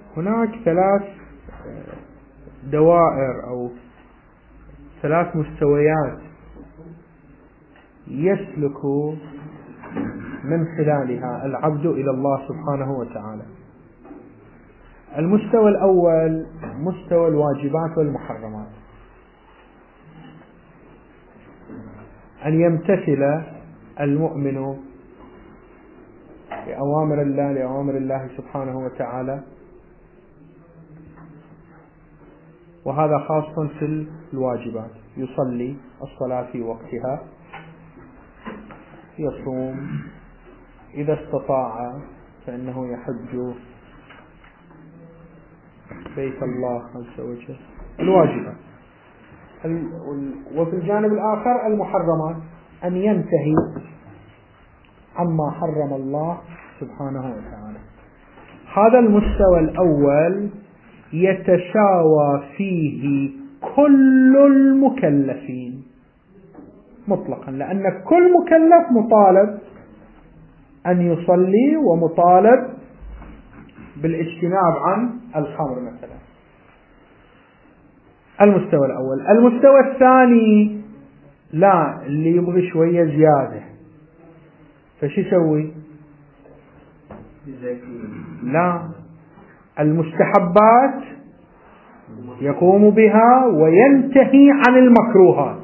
هناك 3 دوائر أو 3 مستويات يسلك من خلالها العبد إلى الله سبحانه وتعالى. المستوى الأول مستوى الواجبات والمحرمات، أن يمتثل المؤمن لأوامر الله سبحانه وتعالى، وهذا خاص في الواجبات، يصلي الصلاة في وقتها، يصوم، إذا استطاع فإنه يحج بيت الله عز وجل، الواجبات. وفي الجانب الآخر المحرمات، أن ينتهي عما حرم الله سبحانه وتعالى. هذا المستوى الأول يتساوى فيه كل المكلفين مطلقا، لأن كل مكلف مطالب أن يصلي ومطالب بالاجتناب عن الخمر مثلا. المستوى الأول. المستوى الثاني لا، اللي يبغي شوية زيادة فش يسوي؟ لا، المستحبات يقوم بها وينتهي عن المكروهات.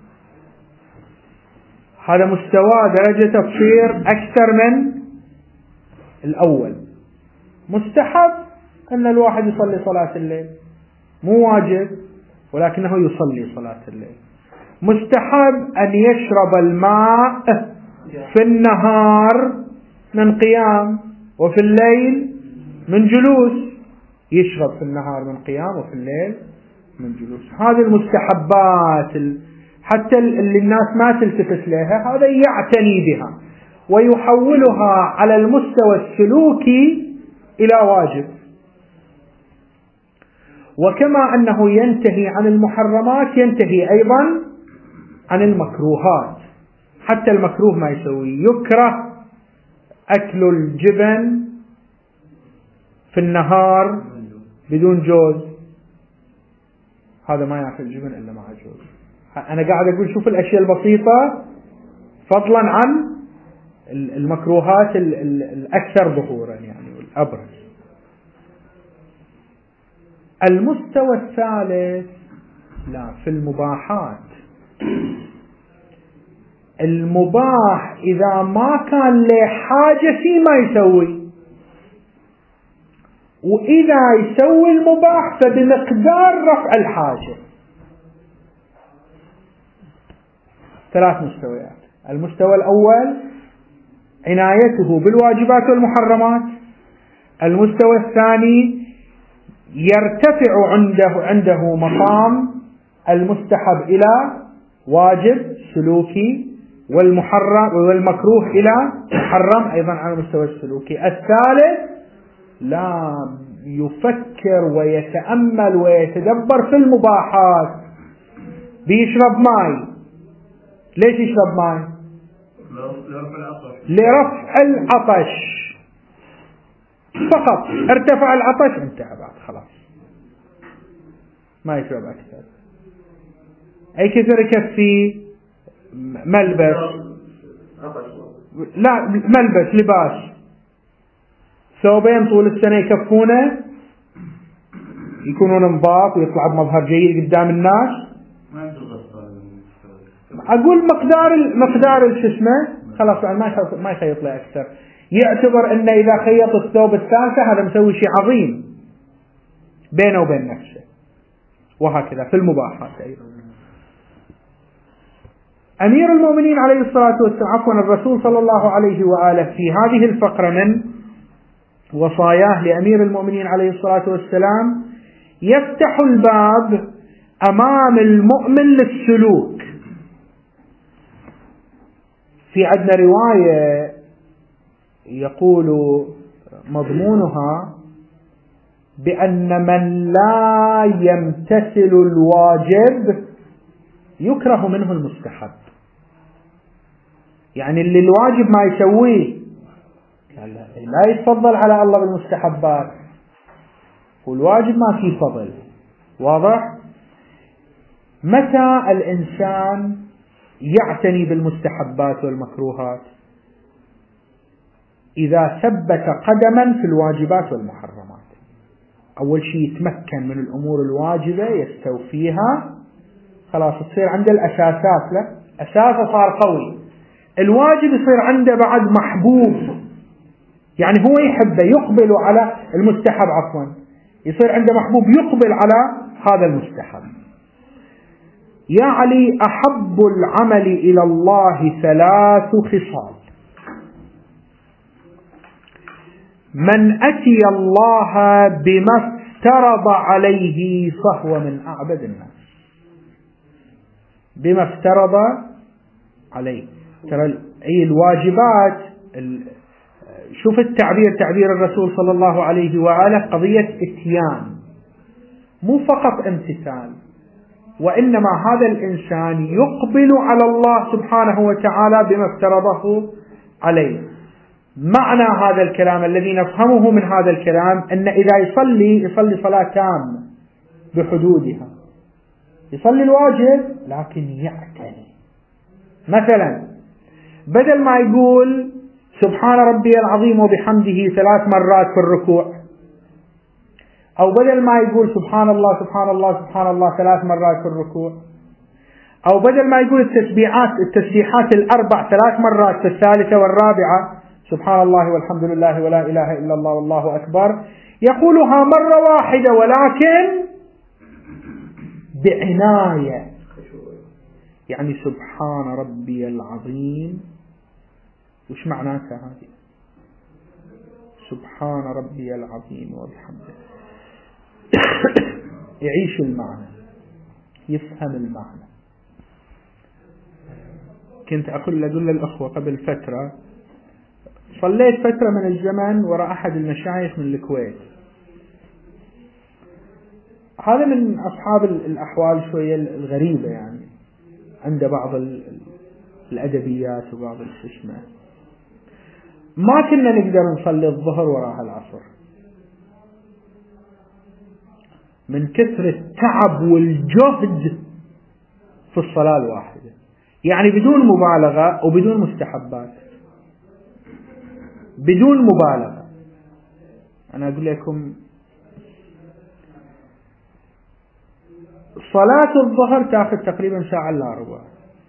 هذا مستوى درجة تصير أكثر من الأول. مستحب أن الواحد يصلي صلاة الليل، مو واجب ولكنه يصلي صلاة الليل. مستحب أن يشرب الماء في النهار من قيام وفي الليل من جلوس، يشرب في النهار من قيام وفي الليل من جلوس. هذه المستحبات حتى اللي الناس ما تلتفت لها، هذا يعتني بها ويحولها على المستوى السلوكي إلى واجب. وكما أنه ينتهي عن المحرمات ينتهي أيضا عن المكروهات. حتى المكروه ما يسوي، يكره أكل الجبن في النهار بدون جوز، هذا ما يأكل الجبن إلا مع جوز. أنا قاعد أقول شوف الأشياء البسيطة فضلا عن المكروهات الأكثر ظهورا يعني والأبرز. المستوى الثالث لا، في المباحات. المباح إذا ما كان له حاجة فيه ما يسوي، وإذا يسوي المباح فبمقدار رفع الحاجة. 3 مستويات. المستوى الأول عنايته بالواجبات والمحرمات. المستوى الثاني يرتفع عنده مقام المستحب إلى واجب سلوكي، والمحرم والمكروه إلى محرم أيضا على المستوى السلوكي. الثالث لا، يفكر ويتأمل ويتدبر في المباحات. بيشرب ماء، ليش يشرب ماء؟ لرفع العطش فقط. ارتفع العطش انتهى بعد خلاص، ما يشرب أكثر. أي كثر يكفي ملبس، لا ملبس لباس، ثوبين طول السنة يكفونه، يكونون نظاف ويطلع بمظهر جيد قدام الناس. أقول مقدار شو اسمه خلاص ما يخيط له أكثر. يعتبر أنه إذا خيط الثوب الثالثة هذا مسوي شيء عظيم بينه وبين نفسه. وهكذا في المباحات أيضا. أمير المؤمنين عليه الصلاة والسلام، عفوا الرسول صلى الله عليه وآله، في هذه الفقرة من وصاياه لأمير المؤمنين عليه الصلاة والسلام يفتح الباب أمام المؤمن للسلوك. في عندنا رواية يقول مضمونها بأن من لا يمتثل الواجب يكره منه المستحب. يعني اللي الواجب ما يسويه لا يتفضل على الله بالمستحبات. والواجب ما فيه فضل. واضح؟ متى الإنسان يعتني بالمستحبات والمكروهات؟ إذا ثبت قدما في الواجبات والمحرمات. أول شيء يتمكن من الأمور الواجبة يستوفيها، خلاص تصير عنده الأساسات، له أساسه صار قوي. الواجب يصير عنده بعد محبوب، يعني هو يحبه، يقبل على المستحب، عفوا يصير عنده محبوب يقبل على هذا المستحب. يا علي أحب العمل إلى الله 3 خصال: من أتي الله بما افترض عليه فهو من أعبد الناس. بما افترض عليه، ترى أي الواجبات، شوف التعبير، تعبير الرسول صلى الله عليه وآله، قضية اتيان، مو فقط امتثال، وإنما هذا الإنسان يقبل على الله سبحانه وتعالى بما افترضه عليه. معنى هذا الكلام الذي نفهمه من هذا الكلام أن إذا يصلي صلاة تامة بحدودها، يصلي الواجب لكن يعتني. مثلا بدل ما يقول سبحان ربي العظيم وبحمده 3 مرات في الركوع، أو بدل ما يقول سبحان الله سبحان الله سبحان الله 3 مرات في الركوع، أو بدل ما يقول التسبيحات 4 3 مرات في الثالثة والرابعة، سبحان الله والحمد لله ولا إله إلا الله والله أكبر، يقولها مرة واحدة ولكن بعناية. يعني سبحان ربي العظيم، وش معناتها هذه؟ سبحان ربي العظيم وبحمده. يعيش المعنى، يفهم المعنى. كنت أقول للأخوة قبل فترة، صليت فترة من الزمن وراء أحد المشايخ من الكويت، هذا من أصحاب الأحوال شوية الغريبة، يعني عنده بعض الأدبيات وبعض الششمة. ما كنا نقدر نصلي الظهر وراء العصر من كثر التعب والجهد في الصلاة الواحدة، يعني بدون مبالغة وبدون مستحبات، بدون مبالغة. أنا أقول لكم صلاة الظهر تأخذ تقريبا 1 ساعة إلا ربع،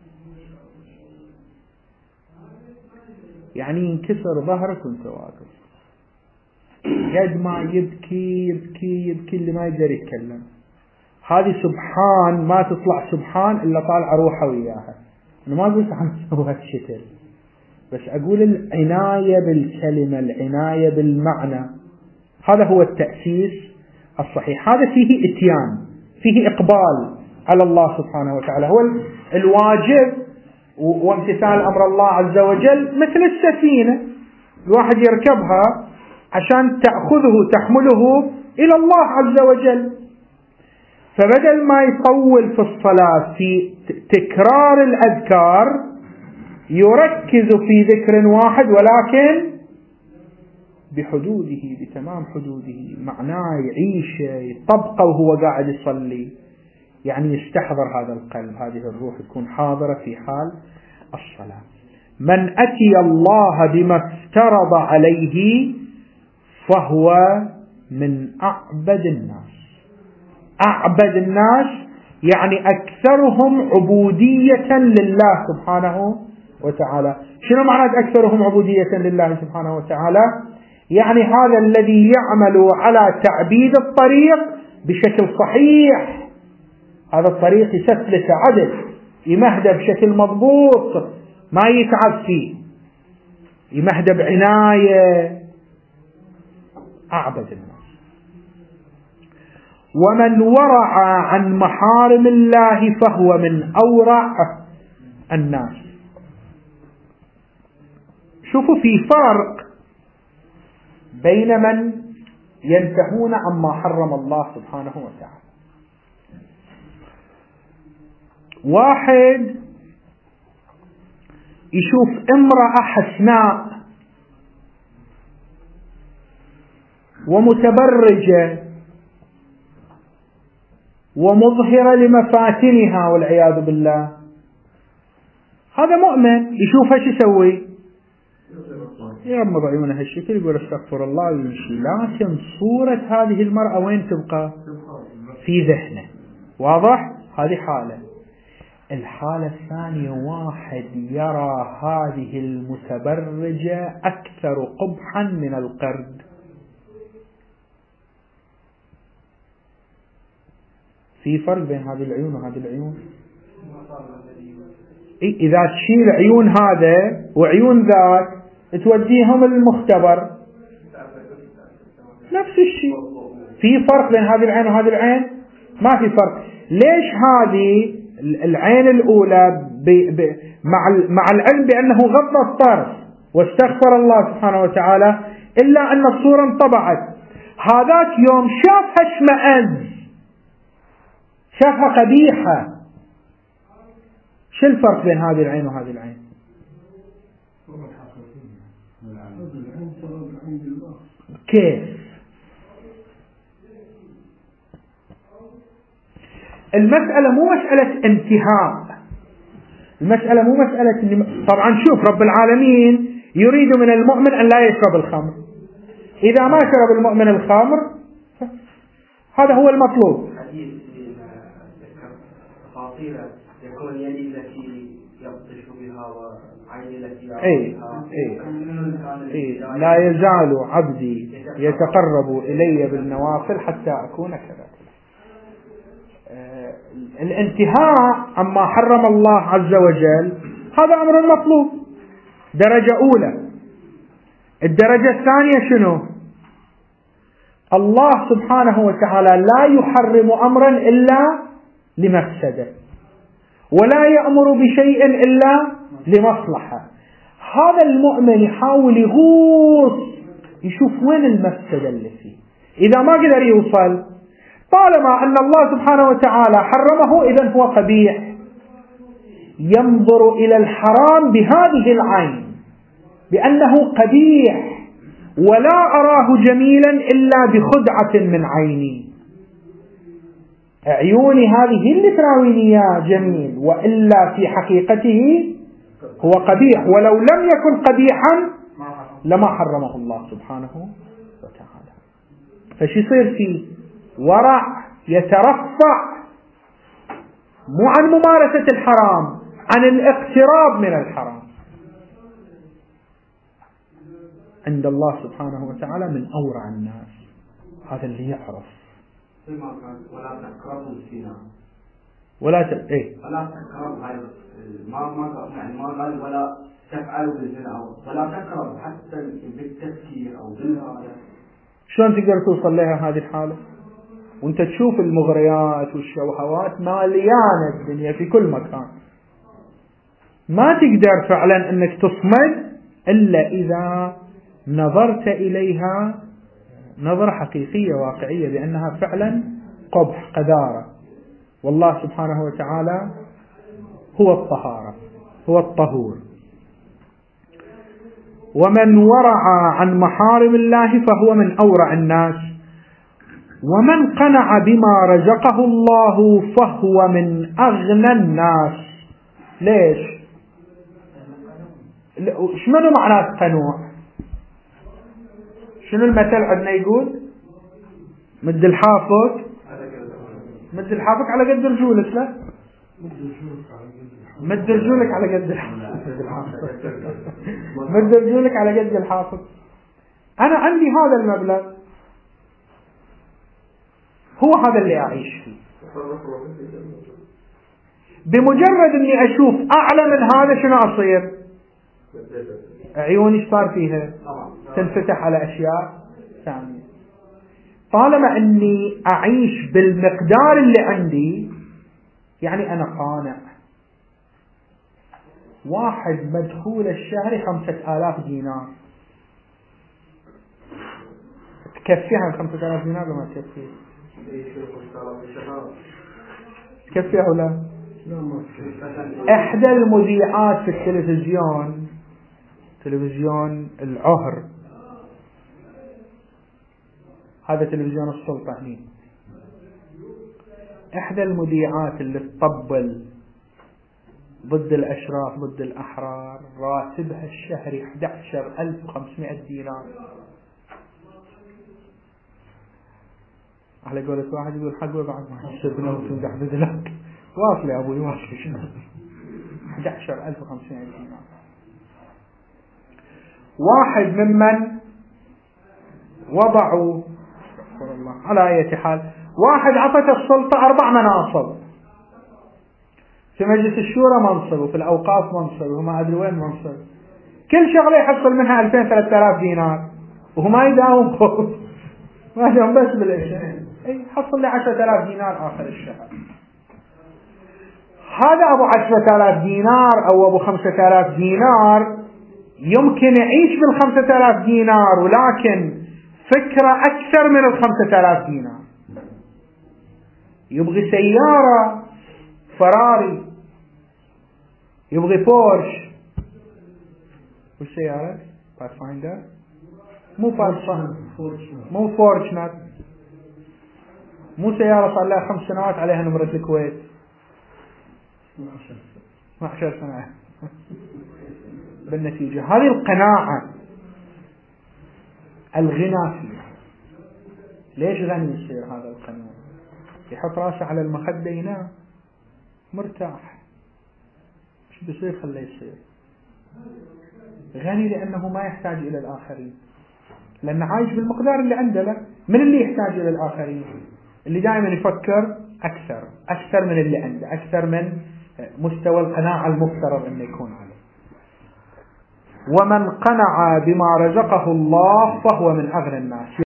يعني ينكسر ظهرك وانت واقف، قد ما يبكي يبكي يبكي اللي ما يقدر يتكلم. هذه سبحان ما تطلع سبحان إلا طالع روحه وياها. أنا ما أقول عن سوى الشتل، بس أقول العناية بالكلمة، العناية بالمعنى، هذا هو التأسيس الصحيح. هذا فيه إتيان، فيه إقبال على الله سبحانه وتعالى. هو الواجب وامتثال أمر الله عز وجل مثل السفينة، الواحد يركبها عشان تأخذه تحمله إلى الله عز وجل. فبدل ما يطول في الصلاة في تكرار الأذكار، يركز في ذكر واحد ولكن بحدوده، بتمام حدوده، معناه يعيش يطبقه وهو قاعد يصلي، يعني يستحضر هذا القلب، هذه الروح تكون حاضرة في حال الصلاة. من أتي الله بما افترض عليه فهو من أعبد الناس. أعبد الناس يعني أكثرهم عبودية لله سبحانه وتعالى. شنو معنى أكثرهم عبودية لله سبحانه وتعالى؟ يعني هذا الذي يعمل على تعبيد الطريق بشكل صحيح، هذا الطريق يسفلت عدل، يمهد بشكل مضبوط، ما يتعب فيه، يمهد بعناية. أعبد الناس. ومن ورع عن محارم الله فهو من أورع الناس. شوفوا في فرق بين من ينتهون عما حرم الله سبحانه وتعالى. واحد يشوف امرأة حسناء ومتبرجة ومظهرة لمفاتنها والعياذ بالله. هذا مؤمن يشوفها شو يسوي؟ يغمض عيونه هالشكل يقول استغفر الله ويمشي. لكن صورة هذه المرأة وين تبقى؟ في ذهنه. واضح؟ هذه حالة. الحالة الثانية واحد يرى هذه المتبرجة أكثر قبحا من القرد. في فرق بين هذه العيون وهذه العيون. إذا تشيل عيون هذا وعيون ذاك توديهم المختبر نفس الشيء. في فرق بين هذه العين وهذه العين؟ ما في فرق. ليش هذه العين الأولى مع العلم بأنه غض الطرف واستغفر الله سبحانه وتعالى إلا أن الصورة انطبعت، هذاك يوم شافها اشمأز، شافها قبيحة. شو الفرق بين هذه العين وهذه العين؟ كيف؟ المسألة مو مسألة انتهاء، المسألة مو مسألة طبعا شوف رب العالمين يريد من المؤمن أن لا يشرب الخمر. إذا ما شرب المؤمن الخمر هذا هو المطلوب. يكون يدي التي يبطش بها وعيني التي يعطيها. لا يزال عبدي يتقرب إلي بالنوافل حتى أكون كذا. الانتهاء عما حرم الله عز وجل هذا أمر مطلوب، درجة أولى. الدرجة الثانية شنو؟ الله سبحانه وتعالى لا يحرم أمرا إلا لمفسده، ولا يأمر بشيء إلا لمصلحة. هذا المؤمن يحاول يغوص يشوف وين المفسدة اللي فيه. إذا ما قدر يوصل، طالما أن الله سبحانه وتعالى حرمه إذن هو قبيح، ينظر إلى الحرام بهذه العين بأنه قبيح، ولا أراه جميلا إلا بخدعة من عيني. عيوني هذه اللي تراويني جميل، وإلا في حقيقته هو قبيح، ولو لم يكن قبيحا لما حرمه الله سبحانه وتعالى. فش يصير فيه؟ ورع يترفع مو عن ممارسة الحرام، عن الاقتراب من الحرام. عند الله سبحانه وتعالى من أورع الناس هذا اللي يعرف. ولا تقربوا الزنا ولا ولا تقربوا، يعني ما قال ولا تفعلوا بالزنا، ولا تقربوا حتى بالتفكير أو بالهذا. شلون تقدر توصل لها هذه الحالة وانت تشوف المغريات والشوهوات ماليانة الدنيا في كل مكان؟ ما تقدر فعلا انك تصمد الا اذا نظرت اليها نظرة حقيقية واقعية بانها فعلا قبح قذارة. والله سبحانه وتعالى هو الطهارة، هو الطهور. ومن ورع عن محارم الله فهو من أورع الناس، ومن قنع بما رزقه الله فهو من أغنى الناس. ليش؟ شنو معنى قنوع؟ شنو المثل عندنا يقول؟ مد الحافظ على قد رجولك. لا، مد رجولك على قد الحافظ. مد رجولك على قد الحافظ. أنا عندي هذا المبلغ، هو هذا اللي أعيش فيه. بمجرد أني أشوف أعلى من هذا شنو أصير؟ عيوني صار فيها تنفتح على أشياء ثانية. طالما أني أعيش بالمقدار اللي عندي يعني أنا قانع. واحد مدخول الشهري 5000 دينار، تكفيها 5000 دينار وما تكفيها؟ تكفيها ولا؟ إحدى المذيعات في التلفزيون، تلفزيون العهر، هذا تلفزيون السلطة هنا، إحدى المذيعات اللي تطبل ضد الأشراف ضد الأحرار راتبها الشهري 11,500 دينار. على قولة واحد يقول حقه بعد ما حسبنا وتمدح بذلك واصل يا أبوي واصل شنو 11,500 دينار. واحد ممن وضعوا على أي حال، واحد عطت السلطة 4 مناصب، في مجلس الشورى منصب وفي الأوقاف منصب وما أدري وين منصب، كل شغلة يحصل منها 2,000-3,000 دينار وهو ما يداوم فوق ما يداوم بس بالإشياء حصل لي 10,000 دينار آخر الشهر. هذا أبو 10,000 دينار أو أبو 5,000 دينار يمكن يعيش بال5,000 دينار، ولكن فكرة أكثر من 5,000 دينار. يبغي سيارة فراري، يبغي بورش. وش سيارة؟ باثفايندر؟ مو باثفايندر، مو فورتشنر، مو سيارة صار لها 5 سنوات عليها نمرة الكويت 12 سنة. بالنتيجة هذه القناعة الغنى فيها. ليش غني يصير هذا القناعة؟ يحط راسه على المخدة ينام مرتاح. ايش بيصير خليه يصير غني؟ لأنه ما يحتاج إلى الآخرين، لأنه عايش بالمقدار اللي عنده. له من اللي يحتاج إلى الآخرين؟ اللي دائما يفكر أكثر من اللي عنده، أكثر من مستوى القناعة المفترض أن يكون عليه. ومن قنع بما رزقه الله فهو من أغنى الناس.